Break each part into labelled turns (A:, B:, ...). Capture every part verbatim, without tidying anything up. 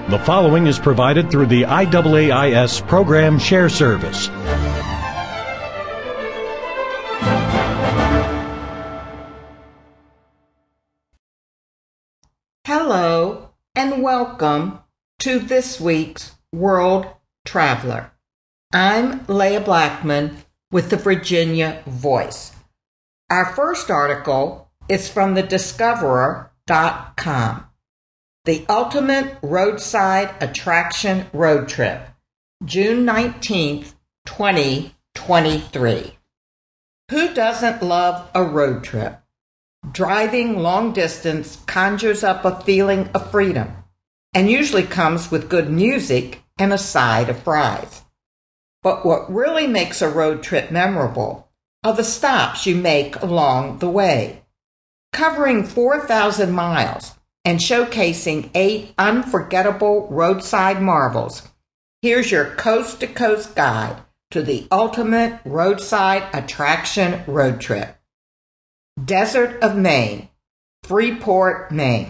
A: The following is provided through the I A A I S Program Share Service.
B: Hello and welcome to this week's World Traveler. I'm Leah Blackman with the Virginia Voice. Our first article is from the discoverer dot com. The Ultimate Roadside Attraction Road Trip, June nineteenth, twenty twenty-three. Who doesn't love a road trip? Driving long distance conjures up a feeling of freedom and usually comes with good music and a side of fries. But what really makes a road trip memorable are the stops you make along the way. Covering four thousand miles and showcasing eight unforgettable roadside marvels, here's your coast-to-coast guide to the ultimate roadside attraction road trip. Desert of Maine, Freeport, Maine.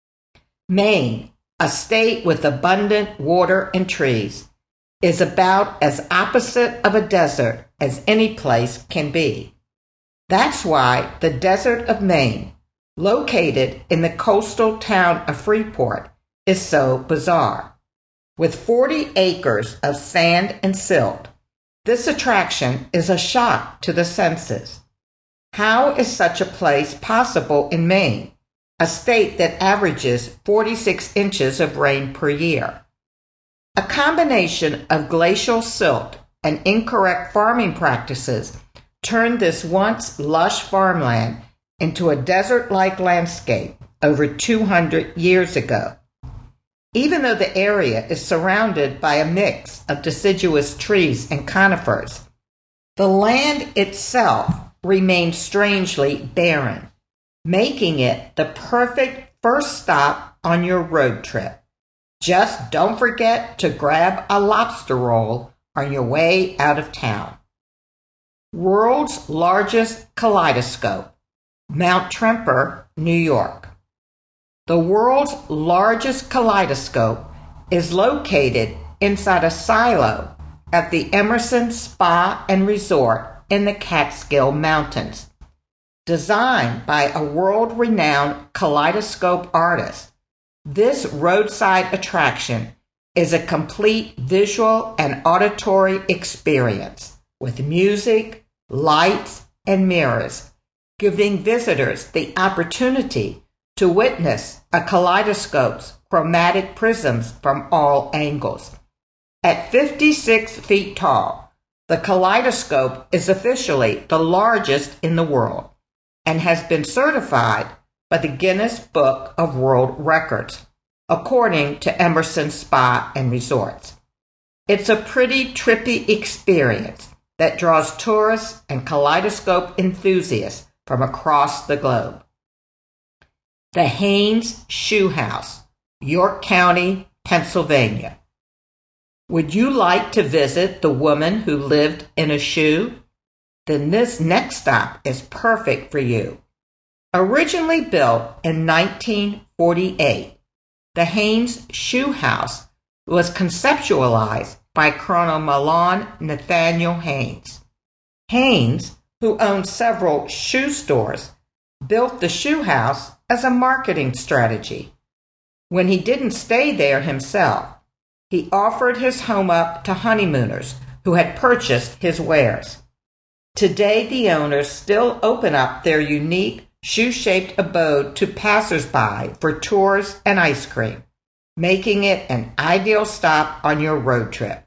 B: Maine, a state with abundant water and trees, is about as opposite of a desert as any place can be. That's why the Desert of Maine, located in the coastal town of Freeport, is so bizarre. With forty acres of sand and silt, this attraction is a shock to the senses. How is such a place possible in Maine, a state that averages forty-six inches of rain per year? A combination of glacial silt and incorrect farming practices turned this once lush farmland into a desert-like landscape over two hundred years ago. Even though the area is surrounded by a mix of deciduous trees and conifers, the land itself remains strangely barren, making it the perfect first stop on your road trip. Just don't forget to grab a lobster roll on your way out of town. World's largest kaleidoscope, Mount Tremper, New York. The world's largest kaleidoscope is located inside a silo at the Emerson Spa and Resort in the Catskill Mountains. Designed by a world-renowned kaleidoscope artist, this roadside attraction is a complete visual and auditory experience with music, lights, and mirrors, giving visitors the opportunity to witness a kaleidoscope's chromatic prisms from all angles. At fifty-six feet tall, the kaleidoscope is officially the largest in the world and has been certified by the Guinness Book of World Records, according to Emerson Spa and Resorts. It's a pretty trippy experience that draws tourists and kaleidoscope enthusiasts from across the globe. The Haynes Shoe House, York County, Pennsylvania. Would you like to visit the woman who lived in a shoe? Then this next stop is perfect for you. Originally built in nineteen forty-eight, the Haynes Shoe House was conceptualized by Colonel Milan Nathaniel Haynes. Haynes, who owned several shoe stores, built the shoe house as a marketing strategy. When he didn't stay there himself, he offered his home up to honeymooners who had purchased his wares. Today, the owners still open up their unique shoe-shaped abode to passersby for tours and ice cream, making it an ideal stop on your road trip.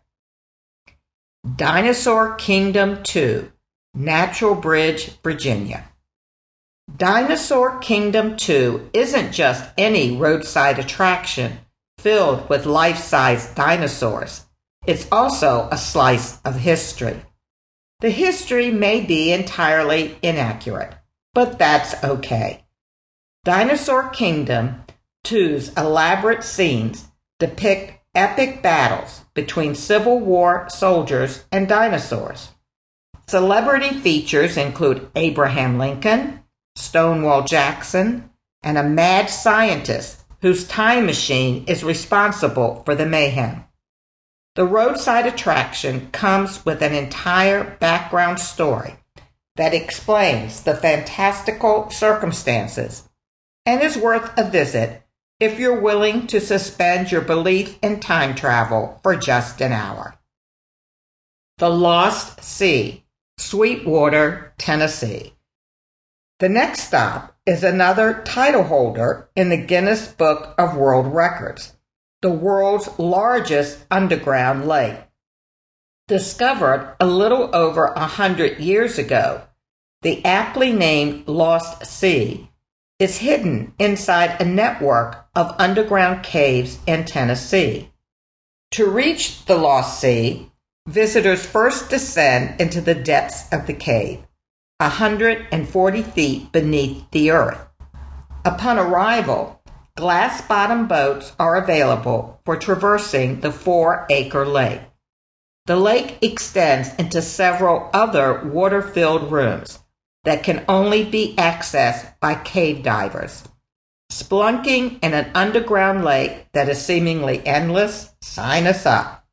B: Dinosaur Kingdom two, Natural Bridge, Virginia. Dinosaur Kingdom two isn't just any roadside attraction filled with life-size dinosaurs. It's also a slice of history. The history may be entirely inaccurate, but that's okay. Dinosaur Kingdom two's elaborate scenes depict epic battles between Civil War soldiers and dinosaurs. Celebrity features include Abraham Lincoln, Stonewall Jackson, and a mad scientist whose time machine is responsible for the mayhem. The roadside attraction comes with an entire background story that explains the fantastical circumstances and is worth a visit if you're willing to suspend your belief in time travel for just an hour. The Lost Sea, Sweetwater, Tennessee. The next stop is another title holder in the Guinness Book of World Records, the world's largest underground lake. Discovered a little over a hundred years ago, the aptly named Lost Sea is hidden inside a network of underground caves in Tennessee. To reach the Lost Sea, visitors first descend into the depths of the cave, one hundred forty feet beneath the earth. Upon arrival, glass-bottom boats are available for traversing the four-acre lake. The lake extends into several other water-filled rooms that can only be accessed by cave divers. Splunking in an underground lake that is seemingly endless, sign us up.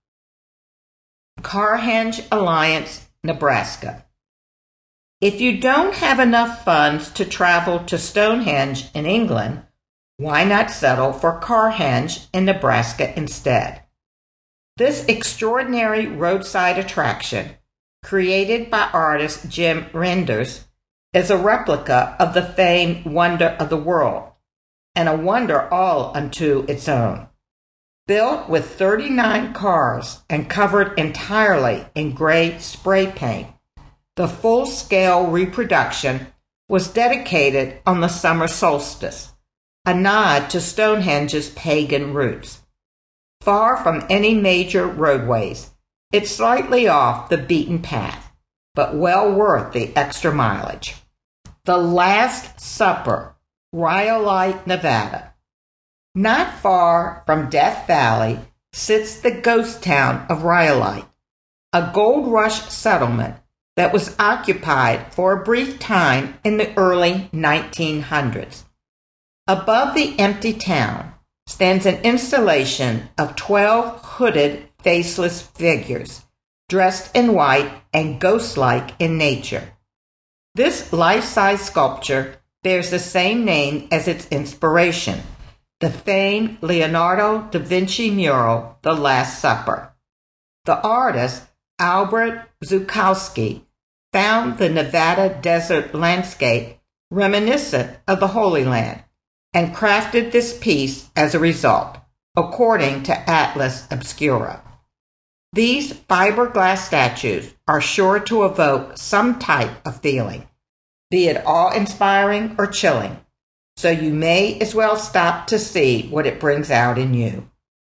B: Carhenge Alliance, Nebraska. If you don't have enough funds to travel to Stonehenge in England, why not settle for Carhenge in Nebraska instead? This extraordinary roadside attraction, created by artist Jim Renders, is a replica of the famed Wonder of the World, and a wonder all unto its own. Built with thirty-nine cars and covered entirely in gray spray paint, the full-scale reproduction was dedicated on the summer solstice, a nod to Stonehenge's pagan roots. Far from any major roadways, it's slightly off the beaten path, but well worth the extra mileage. The Last Supper, Rhyolite, Nevada. Not far from Death Valley sits the ghost town of Rhyolite, a gold rush settlement that was occupied for a brief time in the early nineteen hundreds. Above the empty town stands an installation of twelve hooded, faceless figures, dressed in white and ghost-like in nature. This life-size sculpture bears the same name as its inspiration, the famed Leonardo da Vinci mural, The Last Supper. The artist, Albert Zukowski, found the Nevada desert landscape reminiscent of the Holy Land and crafted this piece as a result, according to Atlas Obscura. These fiberglass statues are sure to evoke some type of feeling, be it awe-inspiring or chilling, so you may as well stop to see what it brings out in you.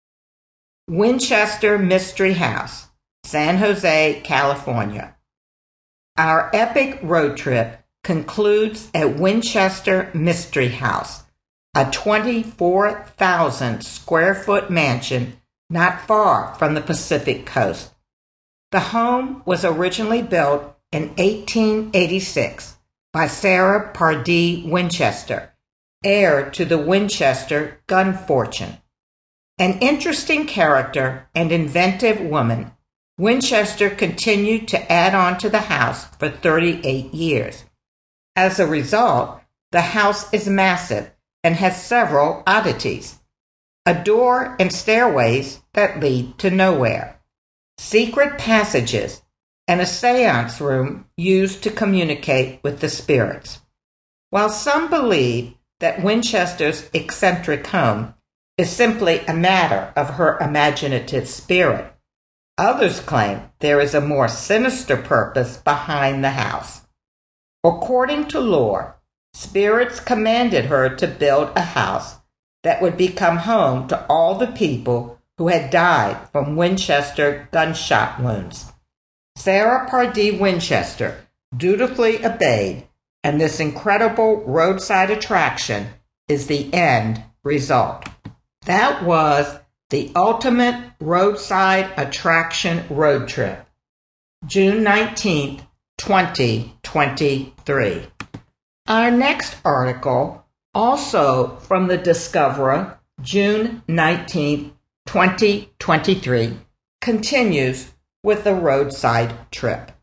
B: Winchester Mystery House, San Jose, California. Our epic road trip concludes at Winchester Mystery House, a twenty-four thousand square foot mansion not far from the Pacific coast. The home was originally built in eighteen eighty-six by Sarah Pardee Winchester, heir to the Winchester gun fortune. An interesting character and inventive woman, Winchester continued to add on to the house for thirty-eight years. As a result, the house is massive and has several oddities. A door and stairways that lead to nowhere, secret passages, and a seance room used to communicate with the spirits. While some believe that Winchester's eccentric home is simply a matter of her imaginative spirit, others claim there is a more sinister purpose behind the house. According to lore, spirits commanded her to build a house that would become home to all the people who had died from Winchester gunshot wounds. Sarah Pardee Winchester dutifully obeyed, and this incredible roadside attraction is the end result. That was the ultimate roadside attraction road trip, June nineteenth, twenty twenty-three. Our next article, also from the Discoverer, June nineteenth, twenty twenty-three, continues with a roadside trip.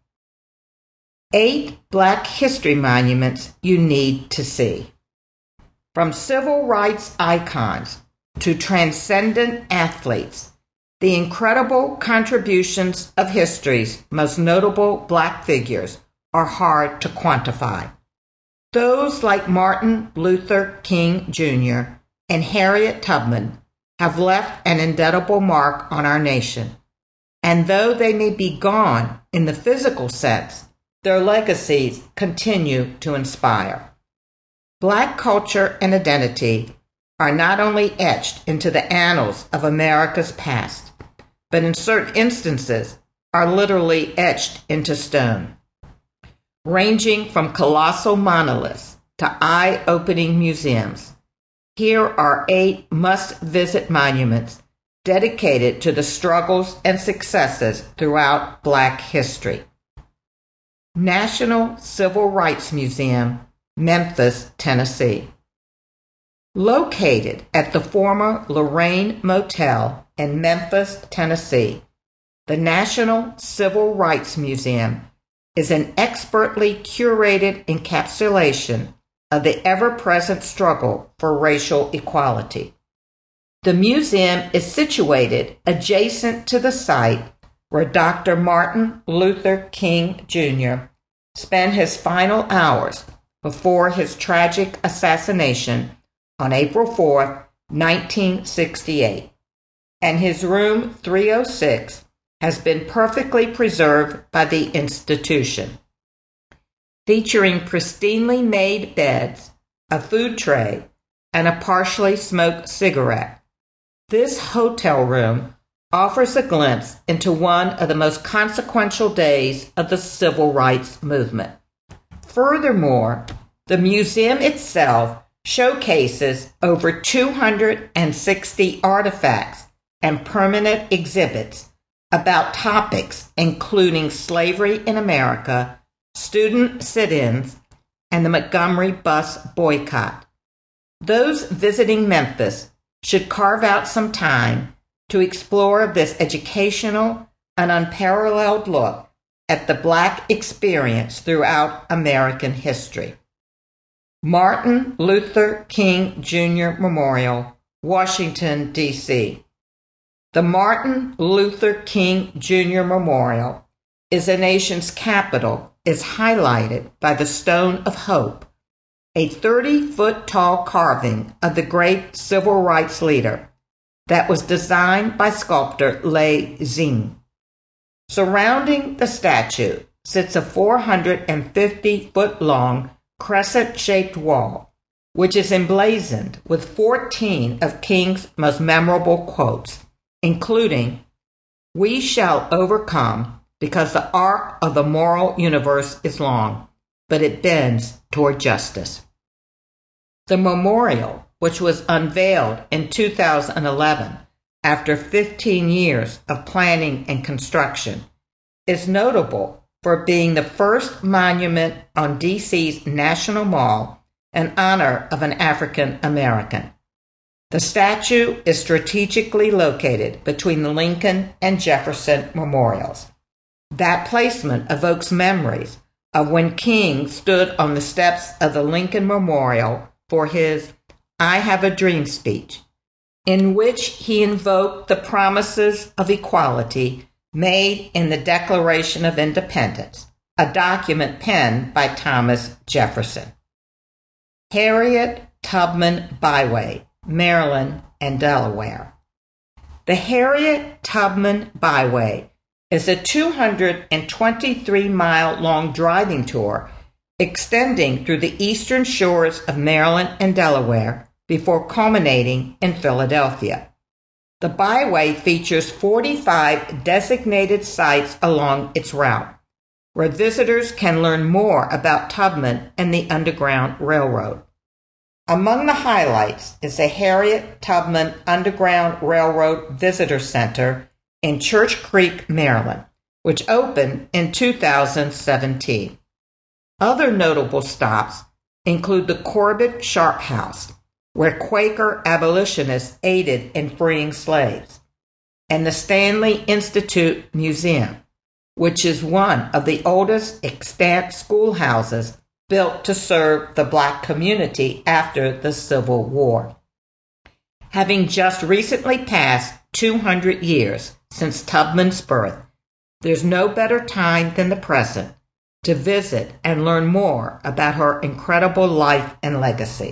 B: Eight Black history monuments you need to see. From civil rights icons to transcendent athletes, the incredible contributions of history's most notable Black figures are hard to quantify. Those like Martin Luther King Junior and Harriet Tubman have left an indelible mark on our nation, and though they may be gone in the physical sense, their legacies continue to inspire. Black culture and identity are not only etched into the annals of America's past, but in certain instances are literally etched into stone. Ranging from colossal monoliths to eye-opening museums, here are eight must-visit monuments dedicated to the struggles and successes throughout Black history. National Civil Rights Museum, Memphis, Tennessee. Located at the former Lorraine Motel in Memphis, Tennessee, the National Civil Rights Museum is an expertly curated encapsulation of the ever-present struggle for racial equality. The museum is situated adjacent to the site where Doctor Martin Luther King Junior spent his final hours before his tragic assassination on April fourth, nineteen sixty-eight, and his room three oh six has been perfectly preserved by the institution. Featuring pristinely made beds, a food tray, and a partially smoked cigarette, this hotel room offers a glimpse into one of the most consequential days of the civil rights movement. Furthermore, the museum itself showcases over two hundred sixty artifacts and permanent exhibits about topics including slavery in America, student sit-ins, and the Montgomery bus boycott. Those visiting Memphis should carve out some time to explore this educational and unparalleled look at the Black experience throughout American history. Martin Luther King Junior Memorial, Washington, D C The Martin Luther King Junior Memorial is a nation's capital is highlighted by the Stone of Hope, a thirty-foot-tall carving of the great civil rights leader that was designed by sculptor Lê Zing. Surrounding the statue sits a four hundred fifty foot long crescent-shaped wall, which is emblazoned with fourteen of King's most memorable quotes, including, "We shall overcome because the arc of the moral universe is long, but it bends toward justice." The memorial, which was unveiled in two thousand eleven after fifteen years of planning and construction, is notable for being the first monument on D C's National Mall in honor of an African American. The statue is strategically located between the Lincoln and Jefferson memorials. That placement evokes memories of when King stood on the steps of the Lincoln Memorial for his "I Have a Dream" speech, in which he invoked the promises of equality made in the Declaration of Independence, a document penned by Thomas Jefferson. Harriet Tubman Byway, Maryland and Delaware. The Harriet Tubman Byway is a two hundred twenty-three mile long driving tour extending through the eastern shores of Maryland and Delaware before culminating in Philadelphia. The byway features forty-five designated sites along its route, where visitors can learn more about Tubman and the Underground Railroad. Among the highlights is the Harriet Tubman Underground Railroad Visitor Center in Church Creek, Maryland, which opened in two thousand seventeen. Other notable stops include the Corbett Sharp House, where Quaker abolitionists aided in freeing slaves, and the Stanley Institute Museum, which is one of the oldest extant schoolhouses built to serve the black community after the Civil War. Having just recently passed two hundred years since Tubman's birth, there's no better time than the present to visit and learn more about her incredible life and legacy.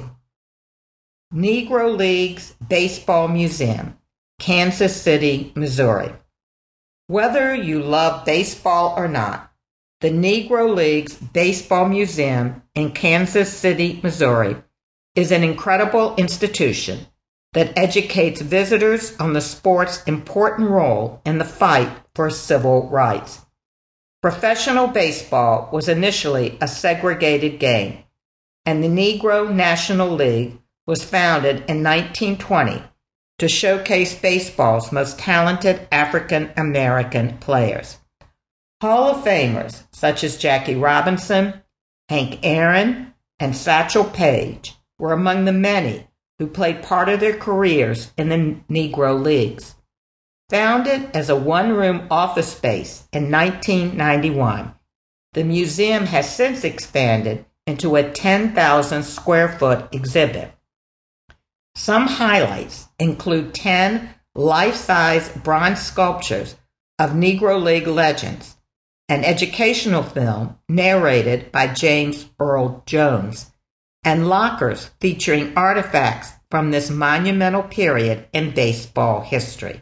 B: Negro Leagues Baseball Museum, Kansas City, Missouri. Whether you love baseball or not, the Negro Leagues Baseball Museum in Kansas City, Missouri is an incredible institution that educates visitors on the sport's important role in the fight for civil rights. Professional baseball was initially a segregated game, and the Negro National League was founded in nineteen twenty to showcase baseball's most talented African American players. Hall of Famers such as Jackie Robinson, Hank Aaron, and Satchel Paige were among the many who played part of their careers in the Negro Leagues. Founded as a one-room office space in nineteen ninety-one, the museum has since expanded into a ten thousand square foot exhibit. Some highlights include ten life-size bronze sculptures of Negro League legends, an educational film narrated by James Earl Jones, and lockers featuring artifacts from this monumental period in baseball history.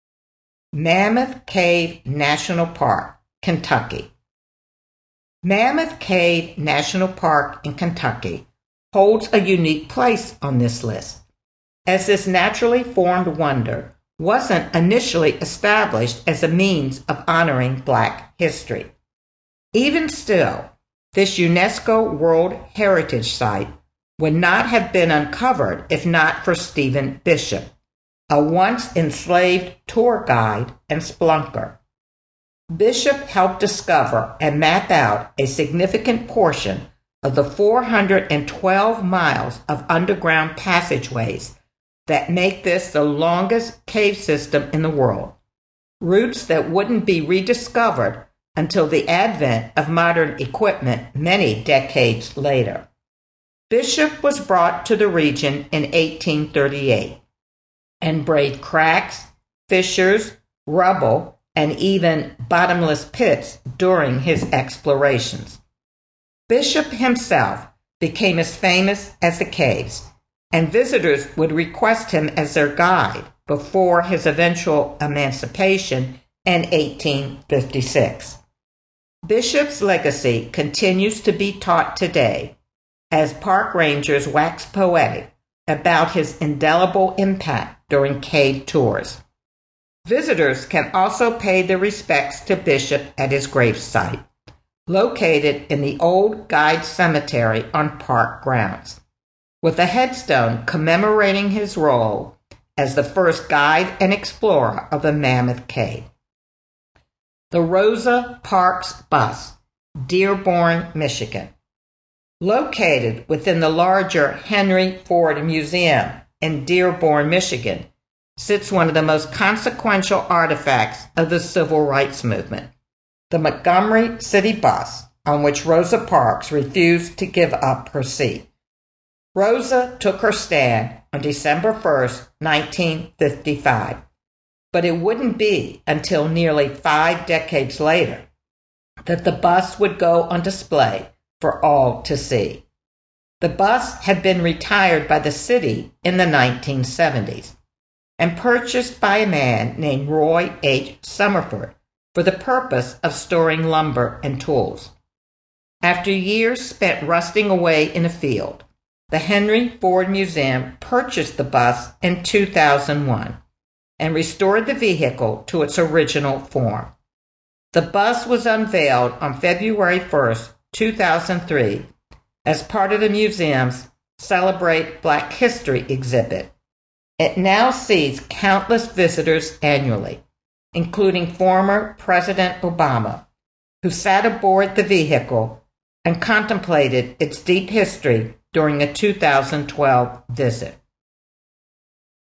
B: Mammoth Cave National Park, Kentucky. Mammoth Cave National Park in Kentucky holds a unique place on this list, as this naturally formed wonder wasn't initially established as a means of honoring black history. Even still, this UNESCO World Heritage Site would not have been uncovered if not for Stephen Bishop, a once enslaved tour guide and splunker. Bishop helped discover and map out a significant portion of the four hundred twelve miles of underground passageways that make this the longest cave system in the world, routes that wouldn't be rediscovered until the advent of modern equipment many decades later. Bishop was brought to the region in eighteen thirty-eight and braved cracks, fissures, rubble, and even bottomless pits during his explorations. Bishop himself became as famous as the caves, and visitors would request him as their guide before his eventual emancipation in eighteen fifty-six. Bishop's legacy continues to be taught today as park rangers wax poetic about his indelible impact during cave tours. Visitors can also pay their respects to Bishop at his gravesite, located in the old Guide Cemetery on park grounds, with a headstone commemorating his role as the first guide and explorer of the Mammoth Cave. The Rosa Parks Bus, Dearborn, Michigan. Located within the larger Henry Ford Museum in Dearborn, Michigan, sits one of the most consequential artifacts of the civil rights movement, the Montgomery City Bus, on which Rosa Parks refused to give up her seat. Rosa took her stand on December first, nineteen fifty-five, but it wouldn't be until nearly five decades later that the bus would go on display for all to see. The bus had been retired by the city in the nineteen seventies and purchased by a man named Roy H. Summerford for the purpose of storing lumber and tools. After years spent rusting away in a field, the Henry Ford Museum purchased the bus in two thousand one and restored the vehicle to its original form. The bus was unveiled on February first, two thousand three, as part of the museum's Celebrate Black History exhibit. It now sees countless visitors annually, including former President Obama, who sat aboard the vehicle and contemplated its deep history during a two thousand twelve visit.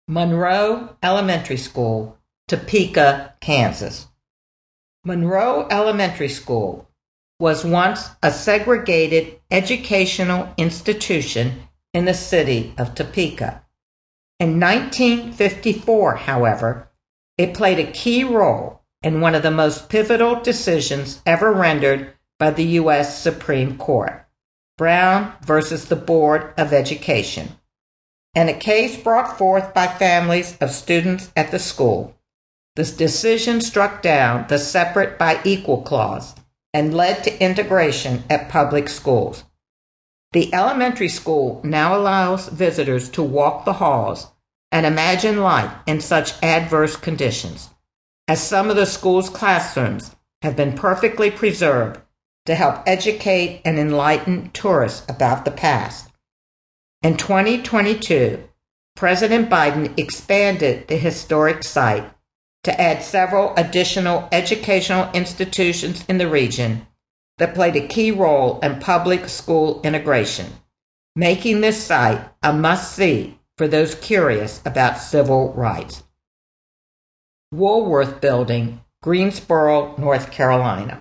B: Monroe Elementary School, Topeka, Kansas. Monroe Elementary School was once a segregated educational institution in the city of Topeka. In nineteen fifty-four, however, it played a key role in one of the most pivotal decisions ever rendered by the U S Supreme Court, Brown versus the Board of Education. In a case brought forth by families of students at the school, this decision struck down the separate by equal clause and led to integration at public schools. The elementary school now allows visitors to walk the halls and imagine life in such adverse conditions, as some of the school's classrooms have been perfectly preserved to help educate and enlighten tourists about the past. In twenty twenty-two, President Biden expanded the historic site to add several additional educational institutions in the region that played a key role in public school integration, making this site a must-see for those curious about civil rights. Woolworth Building, Greensboro, North Carolina.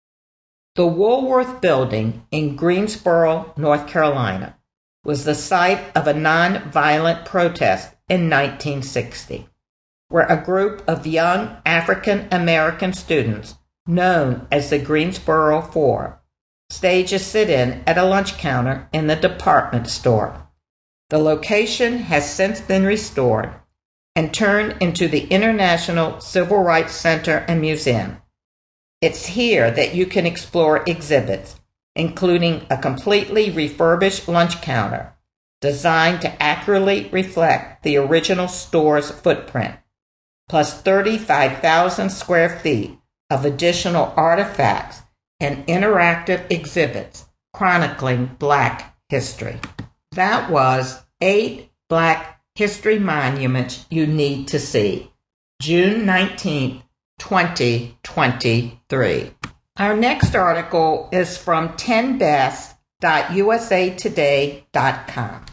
B: The Woolworth Building in Greensboro, North Carolina, was the site of a nonviolent protest in nineteen sixty, where a group of young African American students, known as the Greensboro Four, staged a sit-in at a lunch counter in the department store. The location has since been restored and turned into the International Civil Rights Center and Museum. It's here that you can explore exhibits, including a completely refurbished lunch counter designed to accurately reflect the original store's footprint, plus thirty-five thousand square feet of additional artifacts and interactive exhibits chronicling Black history. That was eight Black history monuments you need to see. June nineteenth, twenty twenty-three. Our next article is from ten best dot u s a today dot com.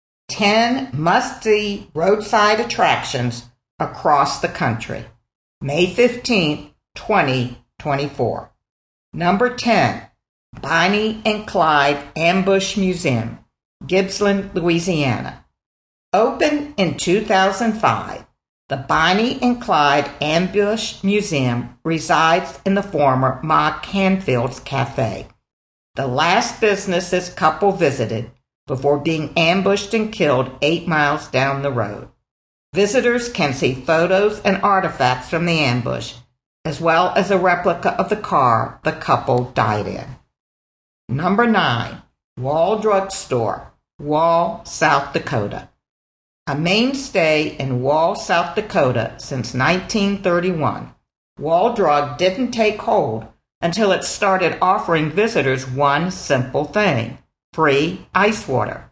B: ten must-see roadside attractions across the country. May fifteenth, twenty twenty-four. Number ten, Bonnie and Clyde Ambush Museum, Gibsland, Louisiana. Opened in two thousand five, the Bonnie and Clyde Ambush Museum resides in the former Ma Canfield's Cafe, the last business this couple visited before being ambushed and killed eight miles down the road. Visitors can see photos and artifacts from the ambush, as well as a replica of the car the couple died in. Number nine, Wall Drug Store, Wall, South Dakota. A mainstay in Wall, South Dakota since nineteen thirty-one, Wall Drug didn't take hold until it started offering visitors one simple thing: free ice water.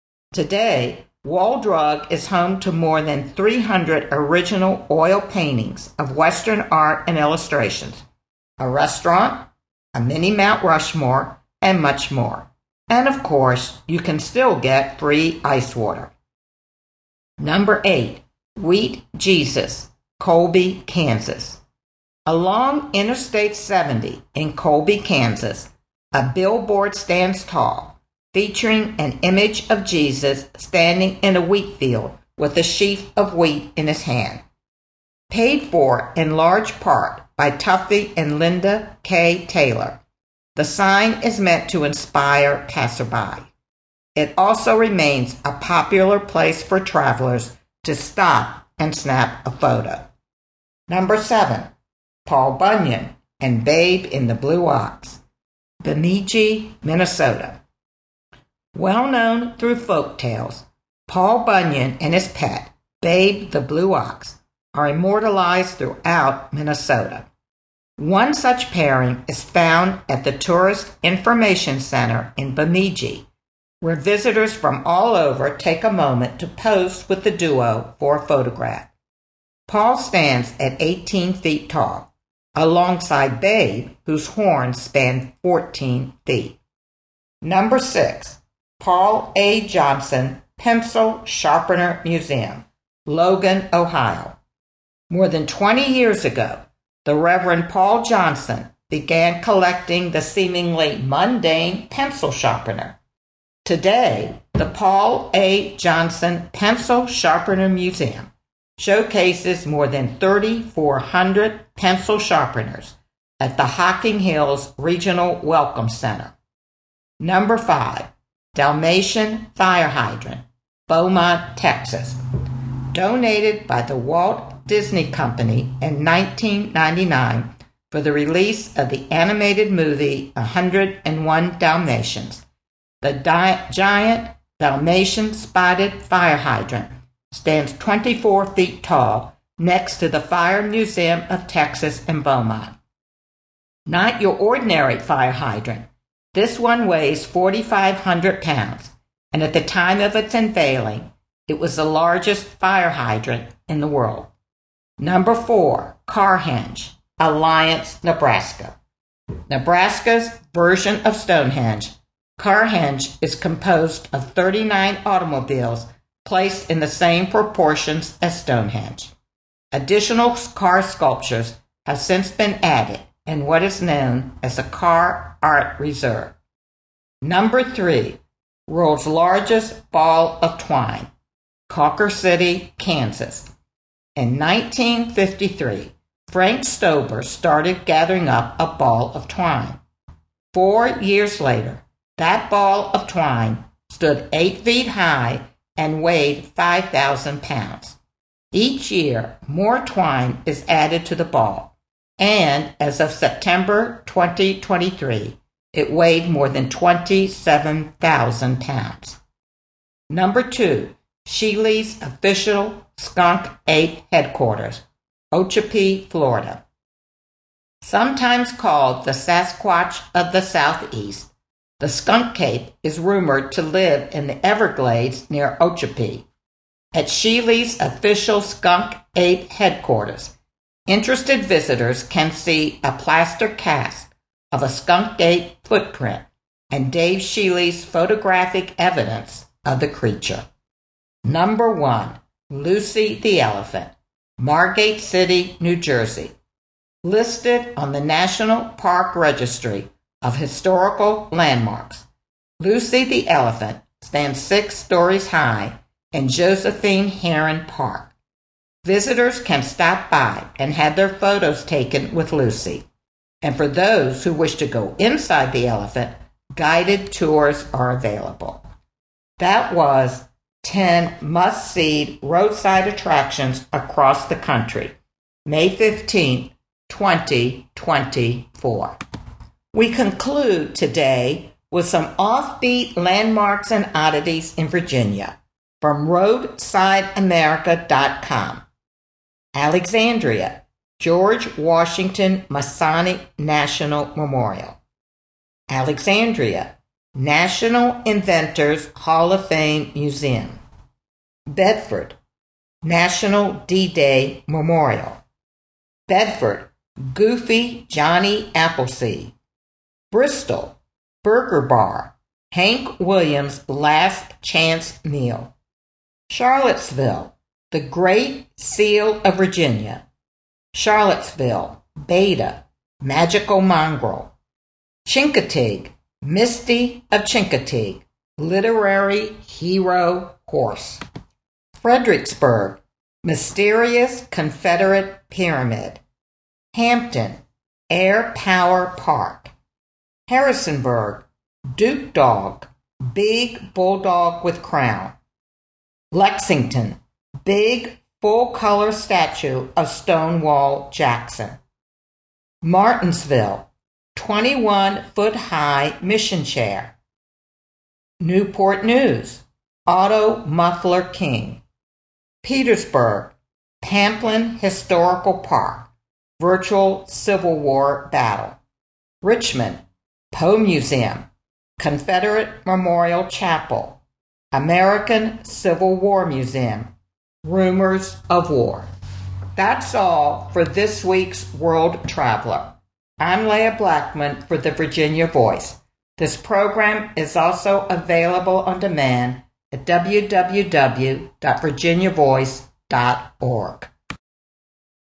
B: Today, Wall Drug is home to more than three hundred original oil paintings of Western art and illustrations, a restaurant, a mini Mount Rushmore, and much more. And of course, you can still get free ice water. Number eight, Wheat Jesus, Colby, Kansas. Along Interstate seventy in Colby, Kansas, a billboard stands tall, featuring an image of Jesus standing in a wheat field with a sheaf of wheat in his hand. Paid for in large part by Tuffy and Linda K. Taylor, the sign is meant to inspire passerby. It also remains a popular place for travelers to stop and snap a photo. Number seven, Paul Bunyan and Babe in the Blue Ox, Bemidji, Minnesota. Well known through folk tales, Paul Bunyan and his pet, Babe the Blue Ox, are immortalized throughout Minnesota. One such pairing is found at the Tourist Information Center in Bemidji, where visitors from all over take a moment to pose with the duo for a photograph. Paul stands at eighteen feet tall, alongside Babe, whose horns span fourteen feet. Number six, Paul A. Johnson Pencil Sharpener Museum, Logan, Ohio. More than twenty years ago, the Reverend Paul Johnson began collecting the seemingly mundane pencil sharpener. Today, the Paul A. Johnson Pencil Sharpener Museum showcases more than three thousand four hundred pencil sharpeners at the Hocking Hills Regional Welcome Center. Number five, Dalmatian Fire Hydrant, Beaumont, Texas. Donated by the Walt Disney Company in nineteen ninety-nine for the release of the animated movie one hundred and one Dalmatians. The di- giant Dalmatian spotted fire hydrant stands twenty-four feet tall next to the Fire Museum of Texas in Beaumont. Not your ordinary fire hydrant. This one weighs four thousand five hundred pounds, and at the time of its unveiling, it was the largest fire hydrant in the world. Number four, Carhenge, Alliance, Nebraska. Nebraska's version of Stonehenge, Carhenge is composed of thirty-nine automobiles placed in the same proportions as Stonehenge. Additional car sculptures have since been added in what is known as the Car Art Reserve. Number three, world's largest ball of twine, Cawker City, Kansas. In nineteen fifty-three, Frank Stober started gathering up a ball of twine. Four years later, that ball of twine stood eight feet high and weighed five thousand pounds. Each year, more twine is added to the ball, and as of September twenty twenty-three, it weighed more than twenty-seven thousand pounds. Number two, Sheely's official Skunk Ape headquarters, Okeechobee, Florida. Sometimes called the Sasquatch of the Southeast, the skunk ape is rumored to live in the Everglades near Okeechobee. At Sheely's official Skunk Ape headquarters, interested visitors can see a plaster cast of a skunk ape footprint and Dave Sheely's photographic evidence of the creature. Number one, Lucy the Elephant, Margate City, New Jersey. Listed on the National Park Registry of Historical Landmarks, Lucy the Elephant stands six stories high in Josephine Heron Park. Visitors can stop by and have their photos taken with Lucy. And for those who wish to go inside the elephant, guided tours are available. That was ten must-see roadside attractions across the country, May fifteenth, twenty twenty-four. We conclude today with some offbeat landmarks and oddities in Virginia from roadside america dot com. Alexandria, George Washington Masonic National Memorial. Alexandria, National Inventors Hall of Fame Museum. Bedford, National D-Day Memorial. Bedford, Goofy Johnny Appleseed. Bristol, Burger Bar, Hank Williams' Last Chance Meal. Charlottesville, the Great Seal of Virginia. Charlottesville, Beta, Magical Mongrel. Chincoteague, Misty of Chincoteague, Literary Hero Horse. Fredericksburg, Mysterious Confederate Pyramid. Hampton, Air Power Park. Harrisonburg, Duke Dog, Big Bulldog with Crown. Lexington, Big full-color statue of Stonewall Jackson. Martinsville, twenty-one foot high mission chair. Newport News, Auto Muffler King. Petersburg, Pamplin Historical Park, virtual Civil War battle. Richmond, Poe Museum, Confederate Memorial Chapel, American Civil War Museum, rumors of war. That's all for this week's World Traveler. I'm Leah Blackman for the Virginia Voice. This program is also available on demand at w w w dot virginia voice dot org.